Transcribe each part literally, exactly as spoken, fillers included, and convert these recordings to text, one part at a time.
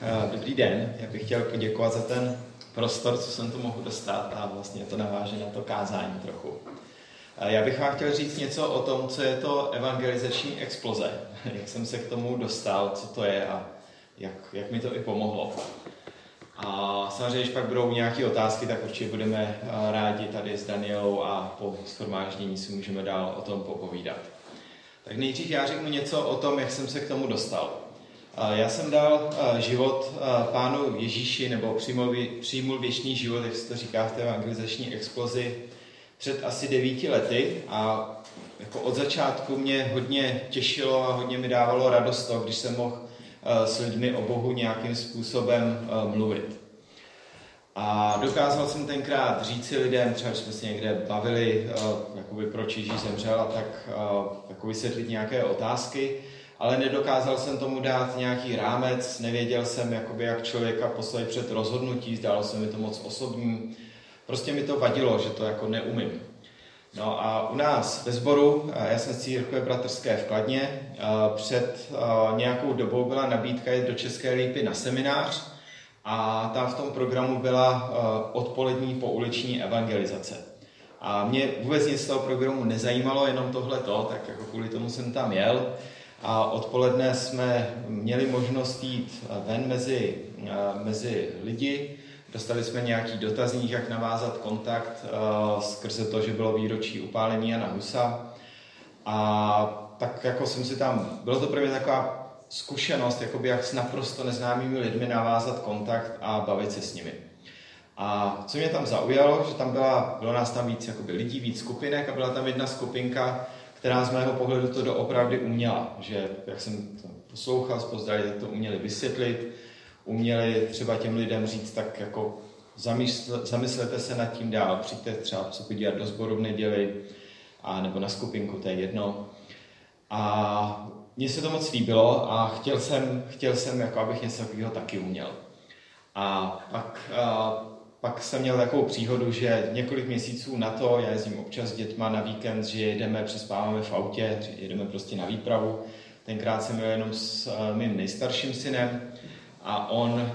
Dobrý den, já bych chtěl poděkovat za ten prostor, co jsem tu mohl dostat a vlastně to naváže na to kázání trochu. Já bych vám chtěl říct něco o tom, co je to evangelizační exploze, jak jsem se k tomu dostal, co to je a jak, jak mi to i pomohlo. A samozřejmě, když pak budou nějaké otázky, tak určitě budeme rádi tady s Danielou a po shromáždění si můžeme dál o tom popovídat. Tak nejdřív já řeknu něco o tom, jak jsem se k tomu dostal. Já jsem dal život Pánu Ježíši, nebo přijmul věčný život, jak se to říká v té evangelizační explozi, před asi devíti lety a jako od začátku mě hodně těšilo a hodně mi dávalo radost to, když jsem mohl s lidmi o Bohu nějakým způsobem mluvit. A dokázal jsem tenkrát říci lidem, třeba když jsme se někde bavili, jakoby proč Ježíš zemřel a tak jako vysvětlit nějaké otázky, ale nedokázal jsem tomu dát nějaký rámec, nevěděl jsem, jakoby, jak člověka postavit před rozhodnutí, zdálo se mi to moc osobní, prostě mi to vadilo, že to jako neumím. No a u nás ve sboru, já jsem z církve bratrské v Kladně, před nějakou dobou byla nabídka jít do České Lípy na seminář a tam v tom programu byla odpolední pouliční evangelizace. A mě vůbec nic z toho programu nezajímalo, jenom tohleto, tak jako kvůli tomu jsem tam jel. A odpoledne jsme měli možnost jít ven mezi, mezi lidi. Dostali jsme nějaký dotazník, jak navázat kontakt uh, skrze to, že bylo výročí upálení Jana Husa. A tak jako jsem si tam, bylo to pro mě taková zkušenost, jakoby jak s naprosto neznámými lidmi navázat kontakt a bavit se s nimi. A co mě tam zaujalo, že tam byla, bylo nás tam víc jakoby lidí, víc skupinek a byla tam jedna skupinka, která z mého pohledu to doopravdy uměla. Že jak jsem to poslouchal, zpozdali, tak to uměli vysvětlit, uměli třeba těm lidem říct, tak jako zamysl, zamyslete se nad tím dál, přijďte třeba se podívat do sboru v neděli, a nebo na skupinku, to je jedno. A mně se to moc líbilo a chtěl jsem, chtěl jsem jako abych něco takového taky uměl. A pak, a pak jsem měl takovou příhodu, že několik měsíců na to, já jezdím občas s dětma na víkend, že jedeme, přespáváme v autě, že jedeme prostě na výpravu. Tenkrát jsem jel jenom s mým nejstarším synem, A on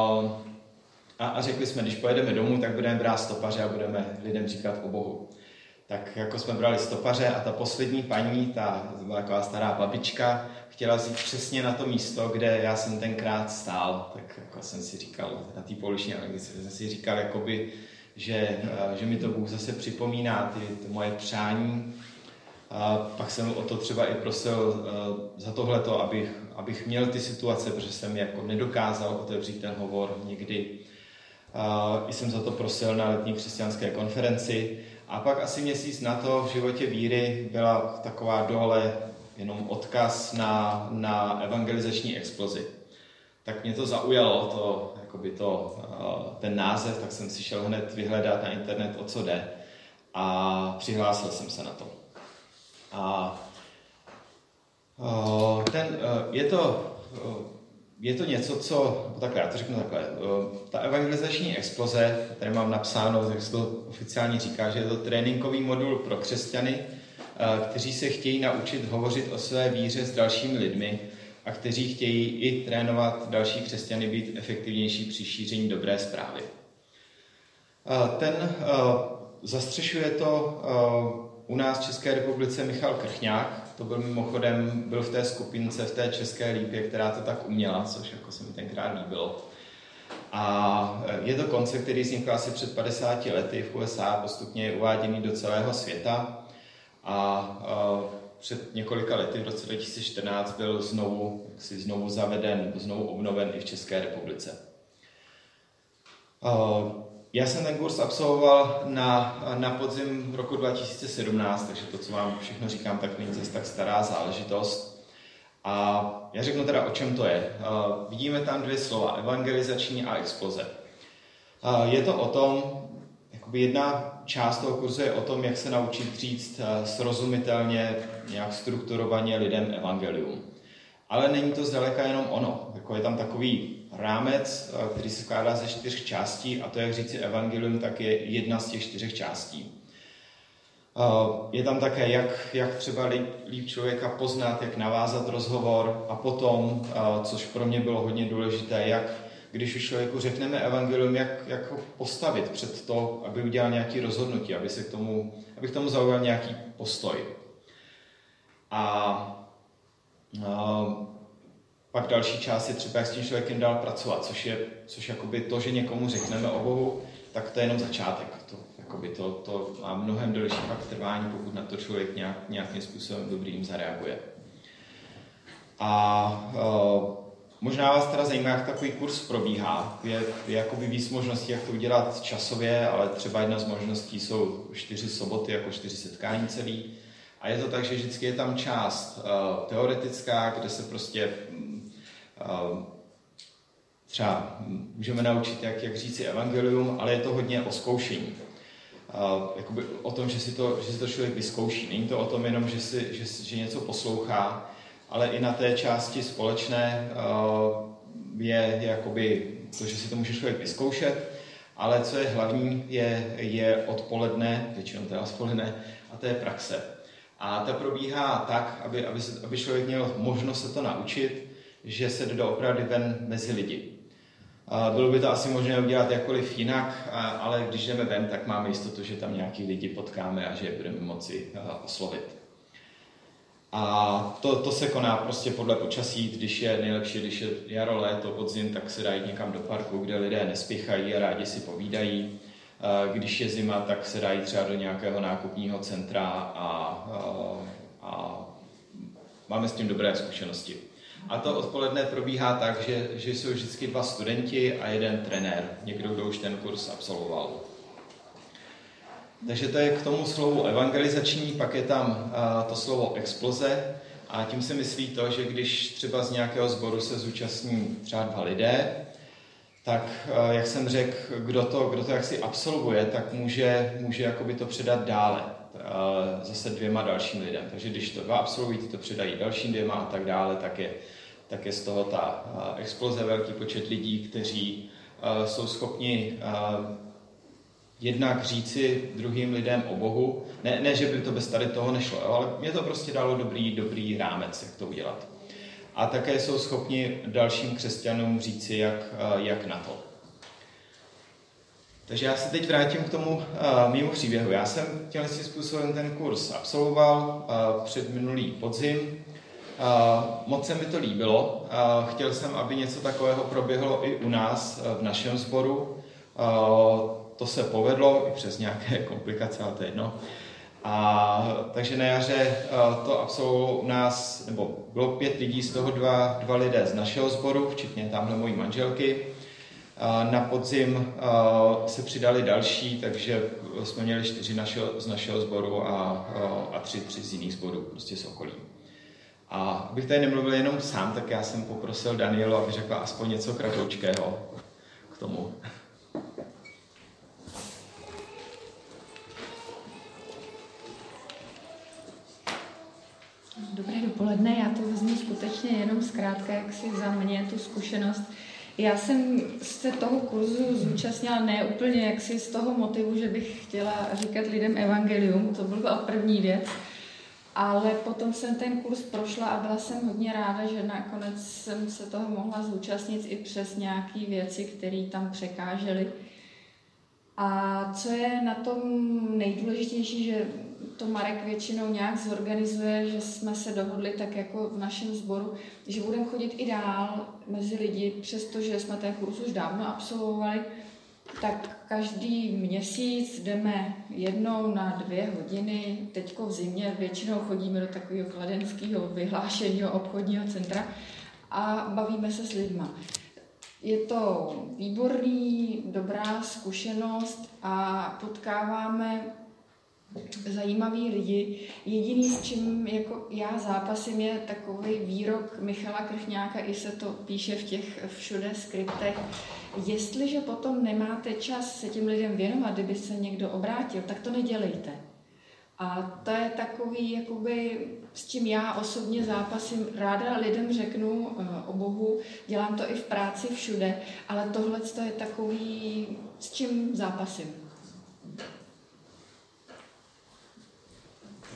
a, a řekli jsme, když pojedeme domů, tak budeme brát stopaře a budeme lidem říkat o Bohu. Tak jako jsme brali stopaře a ta poslední paní, ta byla taková stará babička, chtěla jít přesně na to místo, kde já jsem tenkrát stál. Tak jako jsem si říkal, na té pouliční evangelizaci jsem si říkal, jakoby, že, že mi to Bůh zase připomíná ty, ty moje přání. A pak jsem o to třeba i prosil uh, za tohleto, abych, abych měl ty situace, protože jsem jako nedokázal otevřít ten hovor někdy. Uh, jsem za to prosil na letní křesťanské konferenci. A pak asi měsíc na to v životě víry byla taková dole jenom odkaz na, na evangelizační explozi. Tak mě to zaujalo, to, jakoby to, uh, ten název, tak jsem si šel hned vyhledat na internet, o co jde. A přihlásil jsem se na to. A ten, je, to, je to něco, co, takhle, já to řeknu takhle, ta evangelizační exploze, tady mám napsáno, jak se to oficiálně říká, že je to tréninkový modul pro křesťany, kteří se chtějí naučit hovořit o své víře s dalšími lidmi a kteří chtějí i trénovat další křesťany být efektivnější při šíření dobré zprávy. Ten zastřešuje to u nás v České republice Michal Krchňák, to byl mimochodem, byl v té skupince v té České Lípě, která to tak uměla, což jako se mi tenkrát líbilo. A je to koncept, který vznikl asi před padesáti lety v U S A, postupně je uváděný do celého světa a před několika lety, v roce dva tisíce čtrnáct, byl znovu, jaksi znovu zaveden, znovu obnoven i v České republice. Já jsem ten kurz absolvoval na, na podzim roku dva tisíce sedmnáct, takže to, co vám všechno říkám, tak není zase tak stará záležitost. A já řeknu teda, o čem to je. Uh, vidíme tam dvě slova, evangelizační a exploze. Uh, je to o tom, jakoby jedna část toho kurzu je o tom, jak se naučit říct uh, srozumitelně, nějak strukturovaně lidem evangelium. Ale není to zdaleka jenom ono. Jako je tam takový rámec, který se skládá ze čtyř částí a to, jak říci evangelium, tak je jedna z těch čtyřech částí. Je tam také, jak, jak třeba líp člověka poznat, jak navázat rozhovor a potom, což pro mě bylo hodně důležité, jak když už člověku řekneme evangelium, jak, jak ho postavit před to, aby udělal nějaké rozhodnutí, aby se k tomu, aby k tomu zaujal nějaký postoj. A, a pak další část je třeba, jak s tím člověkem dál pracovat, což je což jakoby to, že někomu řekneme o Bohu, tak to je jenom začátek. To, jakoby to, to má mnohem delší fakt trvání, pokud na to člověk nějak, nějakým způsobem dobrým zareaguje. A uh, možná vás teda zajímá, jak takový kurz probíhá. Je, je jakoby víc možností, jak to udělat časově, ale třeba jedna z možností jsou čtyři soboty, jako čtyři setkání celý. A je to tak, že vždycky je tam část uh, teoretická, kde se prostě uh, třeba můžeme naučit, jak, jak říct si evangelium, ale je to hodně o zkoušení. Uh, jakoby o tom, že si, to, že si to člověk vyzkouší. Není to o tom jenom, že, si, že, že něco poslouchá, ale i na té části společné uh, je, je jakoby to, že si to může člověk vyzkoušet, ale co je hlavní, je, je odpoledne, většinou teda odpoledne, a to je praxe. A ta probíhá tak, aby, aby, se, aby člověk měl možnost se to naučit, že se jde opravdu ven mezi lidi. Uh, bylo by to asi možné udělat jakkoliv jinak, a, ale když jdeme ven, tak máme jistotu, že tam nějaký lidi potkáme a že je budeme moci uh, oslovit. A to, to se koná prostě podle počasí, když je nejlepší, když je jaro, léto, podzim, tak se dá jít někam do parku, kde lidé nespěchají a rádi si povídají. Když je zima, tak se dá jít třeba do nějakého nákupního centra a, a, a máme s tím dobré zkušenosti. A to odpoledne probíhá tak, že, že jsou vždycky dva studenti a jeden trenér, někdo, kdo už ten kurz absolvoval. Takže to je k tomu slovu evangelizační, pak je tam uh, to slovo exploze a tím se myslí to, že když třeba z nějakého sboru se zúčastní třeba dva lidé, tak, uh, jak jsem řekl, kdo to, kdo to jaksi absolvuje, tak může, může jakoby to předat dále, uh, zase dvěma dalším lidem. Takže když to dva absolvují, to předají dalším dvěma a tak dále, tak je, tak je z toho ta uh, exploze velký počet lidí, kteří uh, jsou schopni uh, jednak říci druhým lidem o Bohu. Ne, ne, že by to bez tady toho nešlo, ale mě to prostě dalo dobrý, dobrý rámec, jak to udělat. A také jsou schopni dalším křesťanům říci, jak, jak na to. Takže já se teď vrátím k tomu uh, mému příběhu. Já jsem tímhle způsobem ten kurz absolvoval uh, před minulý podzim. Uh, moc se mi to líbilo. Uh, chtěl jsem, aby něco takového proběhlo i u nás uh, v našem sboru. Uh, To se povedlo i přes nějaké komplikace, ale to je jedno. A, takže na jaře to absolvovalo u nás, nebo bylo pět lidí, z toho dva, dva lidé z našeho sboru, včetně tamhle mojí manželky. A na podzim a, se přidali další, takže jsme měli čtyři našeho, z našeho sboru a, a tři, tři z jiných sborů, prostě z okolí. A abych tady nemluvil jenom sám, tak já jsem poprosil Danielu, aby řekla aspoň něco kratoučkého k tomu. Dobré dopoledne, já to vezmu skutečně jenom zkrátka, jak si za mě tu zkušenost. Já jsem se toho kurzu zúčastnila ne úplně jaksi z toho motivu, že bych chtěla říkat lidem evangelium, to byla první věc, ale potom jsem ten kurz prošla a byla jsem hodně ráda, že nakonec jsem se toho mohla zúčastnit i přes nějaké věci, které tam překážely. A co je na tom nejdůležitější, že to Marek většinou nějak zorganizuje, že jsme se dohodli tak jako v našem sboru, že budeme chodit i dál mezi lidi, přestože jsme ten kurz už dávno absolvovali, tak každý měsíc jdeme jednou na dvě hodiny, teďko v zimě většinou chodíme do takového kladenského vyhlášeného obchodního centra a bavíme se s lidma. Je to výborný, dobrá zkušenost a potkáváme zajímavý lidi. Jediný, s čím jako já zápasím, je takový výrok Michala Krchňáka, i se to píše v těch všude skriptech. Jestliže potom nemáte čas se těm lidem věnovat, kdyby se někdo obrátil, tak to nedělejte. A to je takový, jakoby, s čím já osobně zápasím. Ráda lidem řeknu uh, o Bohu, dělám to i v práci všude, ale tohle je takový, s čím zápasím.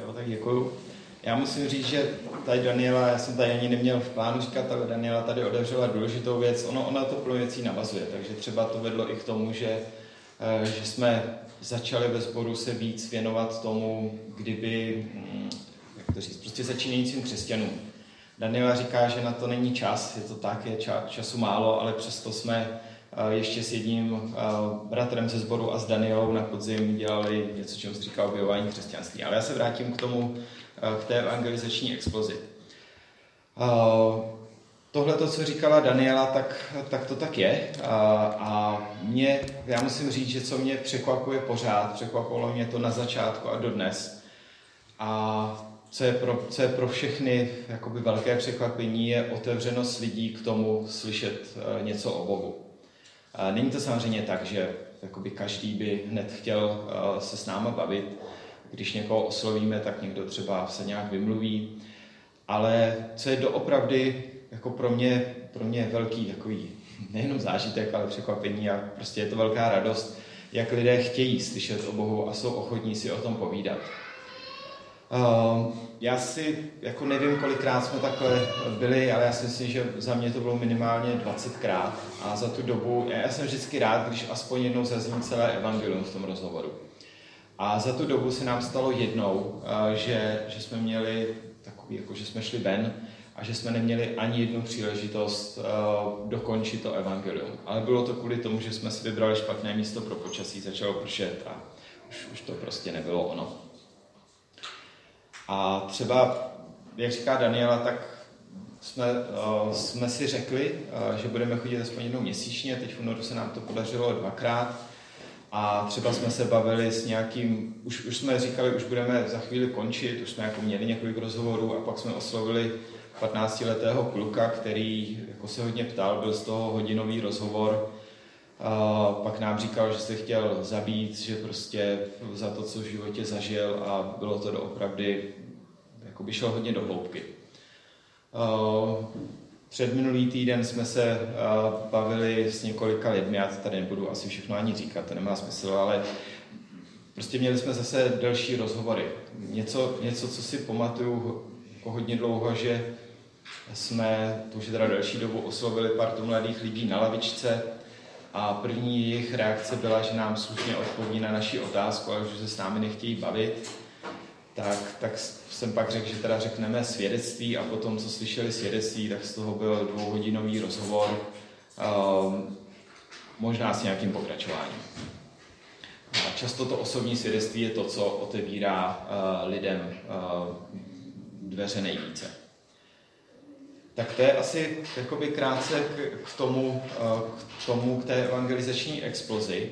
jo, tak děkuju. Já musím říct, že tady Daniela, já jsem tady ani neměl v plánu říkat, ale Daniela tady otevřela důležitou věc. Ono, ona to plno věcí navazuje, takže třeba to vedlo i k tomu, že, že jsme začali ve sboru se víc věnovat tomu, kdyby, jak to říct, prostě začínajícím křesťanům. Daniela říká, že na to není čas, je to tak, je ča, času málo, ale přesto jsme ještě s jedním bratrem ze sboru a s Danielou na podzim dělali něco, čemu se říká objevování křesťanství. Ale já se vrátím k tomu, k té evangelizační explozi. Tohle, to, co říkala Daniela, tak, tak to tak je. A mě, já musím říct, že co mě překvapuje pořád, překvapilo mě to na začátku a dodnes. A co je pro, co je pro všechny jakoby velké překvapení, je otevřenost lidí k tomu slyšet něco o Bohu. Není to samozřejmě tak, že jakoby každý by hned chtěl se s náma bavit. Když někoho oslovíme, tak někdo třeba se nějak vymluví. Ale co je doopravdy jako pro mě, pro mě velký takový nejenom zážitek, ale překvapení a prostě je to velká radost, jak lidé chtějí slyšet o Bohu a jsou ochotní si o tom povídat. Uh, já si jako nevím, kolikrát jsme takhle byli, ale já si myslím, že za mě to bylo minimálně dvacetkrát a za tu dobu, já jsem vždycky rád, když aspoň jednou zazní celé evangelium v tom rozhovoru. A za tu dobu se nám stalo jednou, uh, že, že jsme měli takový, jako že jsme šli ven a že jsme neměli ani jednu příležitost uh, dokončit to evangelium. Ale bylo to kvůli tomu, že jsme si vybrali špatné místo pro počasí, začalo pršet a už, už to prostě nebylo ono. A třeba, jak říká Daniela, tak jsme, uh, jsme si řekli, uh, že budeme chodit aspoň jednou měsíčně, teď v únoru se nám to podařilo dvakrát a třeba jsme se bavili s nějakým, už, už jsme říkali, už budeme za chvíli končit, už jsme jako měli několik rozhovorů a pak jsme oslovili patnáctiletého kluka, který jako se hodně ptal, byl z toho hodinový rozhovor. A pak nám říkal, že se chtěl zabít, že prostě za to, co v životě zažil a bylo to doopravdy, jako by šel hodně do hloubky. Před minulý týden jsme se bavili s několika lidmi, já to tady nebudu asi všechno ani říkat, to nemá smysl, ale prostě měli jsme zase další rozhovory. Něco, něco co si pamatuju jako hodně dlouho, že jsme, to už je teda další dobu, oslovili partu mladých lidí na lavičce a první jejich reakce byla, že nám slušně odpoví na naši otázku, ale že se s námi nechtějí bavit. Tak, tak jsem pak řekl, že teda řekneme svědectví a potom, co slyšeli svědectví, tak z toho byl dvouhodinový rozhovor, um, možná s nějakým pokračováním. A často to osobní svědectví je to, co otevírá uh, lidem uh, dveře nejvíce. Tak to je asi jakoby krátce k, k, tomu, k tomu, k té evangelizační explozi.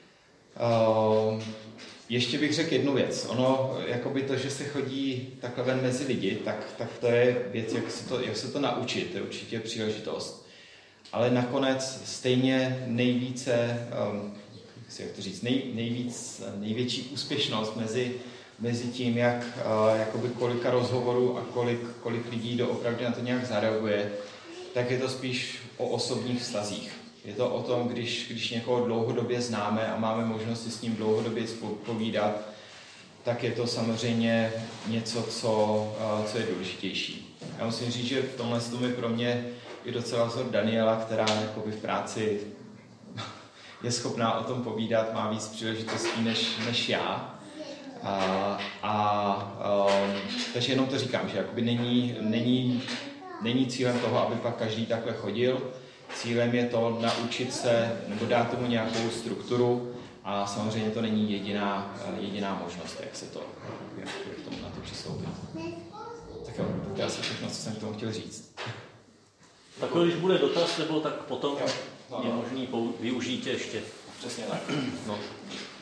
Ještě bych řekl jednu věc. Ono, jakoby to, že se chodí takhle ven mezi lidi, tak, tak to je věc, jak se to, jak se to naučit. To je určitě příležitost. Ale nakonec stejně nejvíce, jak to říct, nej, nejvíc, největší úspěšnost mezi mezi tím, jak uh, jakoby kolika rozhovorů a kolik, kolik lidí doopravdy na to nějak zareaguje, tak je to spíš o osobních vztazích. Je to o tom, když, když někoho dlouhodobě známe a máme možnost si s ním dlouhodobě povídat, tak je to samozřejmě něco, co, uh, co je důležitější. Já musím říct, že v tomhle tomu je pro mě i docela vzor Daniela, která jakoby v práci je schopná o tom povídat, má víc příležitostí než, než já. A, a um, takže jenom to říkám, že jakoby není, není, není cílem toho, aby pak každý takhle chodil. Cílem je to naučit se, nebo dát tomu nějakou strukturu a samozřejmě to není jediná, jediná možnost, jak se to, jak, jak tomu na to přistoupit. Tak jo, to je asi všechno, co jsem k tomu chtěl říct. Tak když bude dotaz, nebo tak potom jo, no, je možný využít ještě. Přesně tak. No.